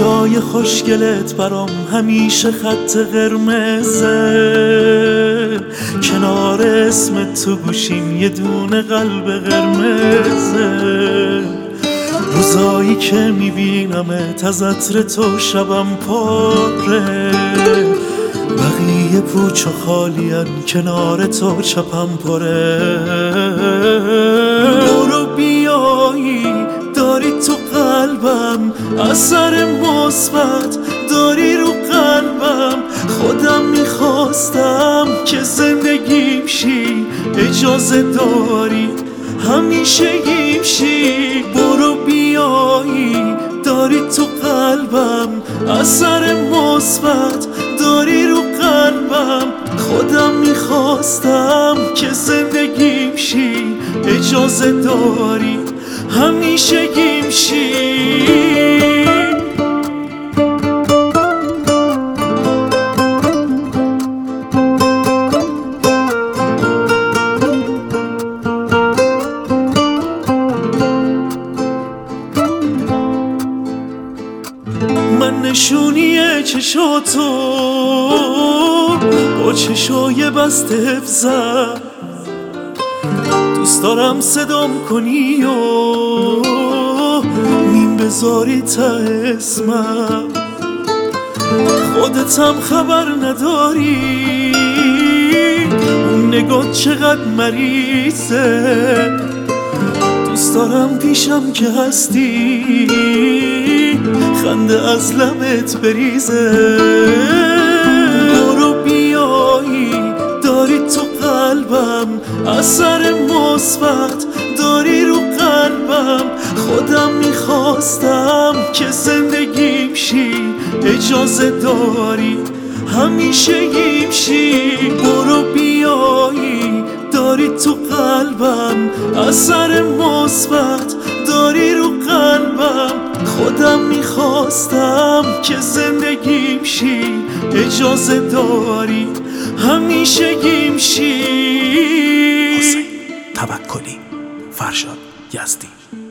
چای خوشگلت برام همیشه خط قرمزه، کنار اسم تو گوشیم یه دونه قلب قرمزه. روزایی که میبینمت از عطر تو شبم پاره، بقیه پوچ و خالین کنار تو چپم پره. برو بیایی داری تو قلبم، اثر مثبت داری رو قلبم. خودم میخواستم که زندگیم شی، اجازه داری همیشه گیم شی. برو بیایی داری تو قلبم، اثر مثبت داری رو قلبم. خودم میخواستم که زندگیم شی، اجازه داری همیشه گیم شی. من نشونی چشاتو با چشای بسته حفظم، دوست دارم صدام کنی و میم بذاری تا اسمم. خودتم خبر نداری اون نگاه چقدر مریضه، دوست دارم پیشم که هستی خنده از لبت بریزه. برو بیایی داری تو قلبم، اثر مثبت داری رو قلبم. خودم میخواستم که زندگیم شی، اجازه داری همیشه گیم شی. برو بیایی داری تو قلبم، اثر مثبت داری رو قلبم. خودم میخواستم که زندگیم شی، اجازه داری همیشه گیم شی. حسین توکلی، فرشاد یزدی.